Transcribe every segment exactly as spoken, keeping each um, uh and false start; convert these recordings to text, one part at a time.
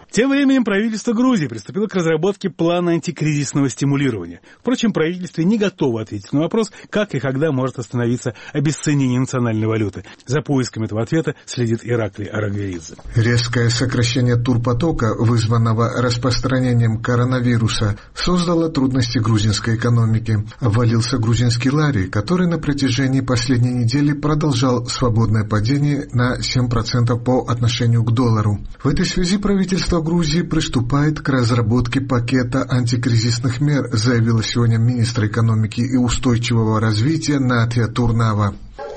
Тем временем правительство Грузии приступило к разработке плана антикризисного стимулирования. Впрочем, правительство не готово ответить на вопрос, как и когда может остановиться обесценение национальной валюты. За поиском этого ответа следит Ираклий Арагвелидзе. Резкое сокращение турпотока, вызванного распространением коронавируса, создало трудности грузинской экономики. Обвалился грузинский лари, который на протяжении последней недели продолжал свободное падение на семь процентов по отношению к доллару. В этой связи правительство Грузии приступает к разработке пакета антикризисных мер, заявила сегодня министр экономики и устойчивого развития Натия Турнава.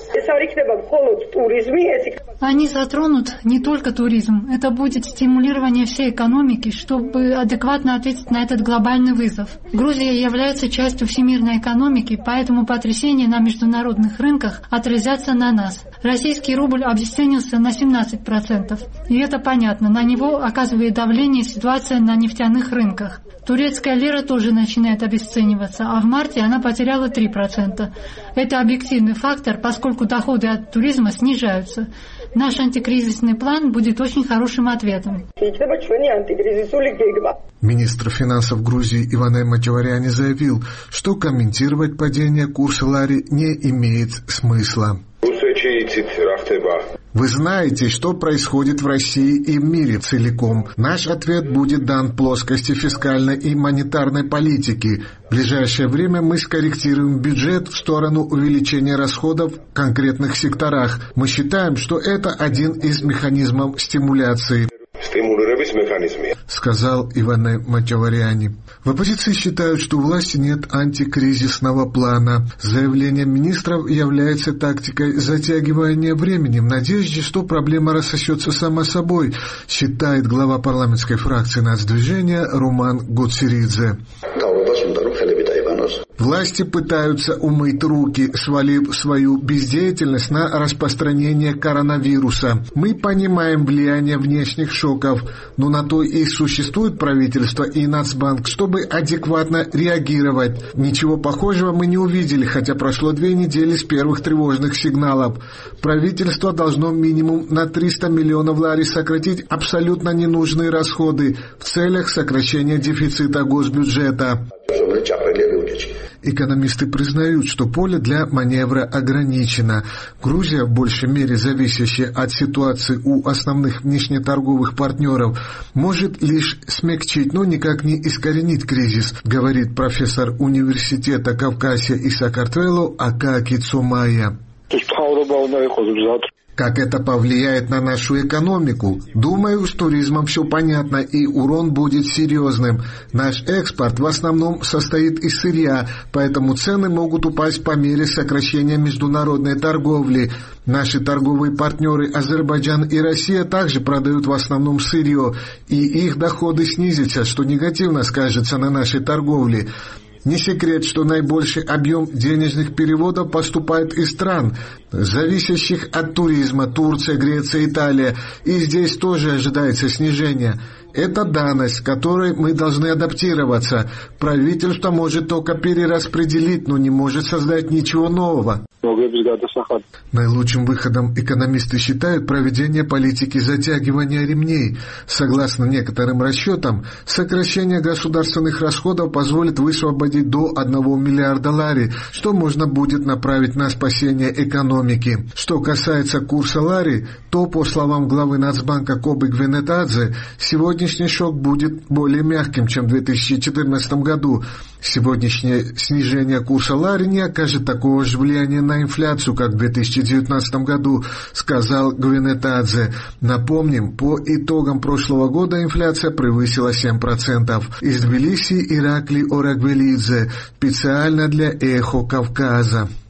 Они затронут не только туризм. Это будет стимулирование всей экономики, чтобы адекватно ответить на этот глобальный вызов. Грузия является частью всемирной экономики, поэтому потрясения на международных рынках отразятся на нас. Российский рубль обесценился на семнадцать процентов. И это понятно. На него оказывает давление ситуация на нефтяных рынках. Турецкая лира тоже начинает обесцениваться, а в марте она потеряла три процента. Это объективный фактор, поскольку доходы от туризма снижаются. Наш антикризисный план будет очень хорошим ответом. Министр финансов Грузии Иване Мачаваряне заявил, что комментировать падение курса лари не имеет смысла. Вы знаете, что происходит в России и в мире целиком. Наш ответ будет дан плоскости фискальной и монетарной политики. В ближайшее время мы скорректируем бюджет в сторону увеличения расходов в конкретных секторах. Мы считаем, что это один из механизмов стимуляции, сказал Иване Мачаваряне. В оппозиции считают, что у власти нет антикризисного плана. Заявление министров является тактикой затягивания времени в надежде, что проблема рассосется сама собой, считает глава парламентской фракции нацдвижения Руман Гуцеридзе. Власти пытаются умыть руки, свалив свою бездеятельность на распространение коронавируса. Мы понимаем влияние внешних шоков, но на то и существует правительство и Нацбанк, чтобы адекватно реагировать. Ничего похожего мы не увидели, хотя прошло две недели с первых тревожных сигналов. Правительство должно минимум на триста миллионов лари сократить абсолютно ненужные расходы в целях сокращения дефицита госбюджета. Экономисты признают, что поле для маневра ограничено. Грузия, в большей мере зависящая от ситуации у основных внешнеторговых партнеров, может лишь смягчить, но никак не искоренить кризис, говорит профессор университета Кавказия и Сакартвело Акаки Цумая. Как это повлияет на нашу экономику? Думаю, с туризмом все понятно, и урон будет серьезным. Наш экспорт в основном состоит из сырья, поэтому цены могут упасть по мере сокращения международной торговли. Наши торговые партнеры Азербайджан и Россия также продают в основном сырье, и их доходы снизятся, что негативно скажется на нашей торговле. Не секрет, что наибольший объем денежных переводов поступает из стран, зависящих от туризма: Турция, Греция, Италия. И здесь тоже ожидается снижение. Это данность, к которой мы должны адаптироваться. Правительство может только перераспределить, но не может создать ничего нового. Наилучшим выходом экономисты считают проведение политики затягивания ремней. Согласно некоторым расчетам, сокращение государственных расходов позволит высвободить до одного миллиарда лари, что можно будет направить на спасение экономики. Что касается курса лари, то, по словам главы Нацбанка Кобы Гвинетадзе, сегодняшний шок будет более мягким, чем в две тысячи четырнадцатом году. Сегодняшнее снижение курса лари не окажет такого же влияния на инфляцию, как в две тысячи девятнадцатом году, сказал Гвинетадзе. Напомним, по итогам прошлого года инфляция превысила семь процентов. Из Тбилиси Ираклий Арагвелидзе, специально для Эхо Кавказа.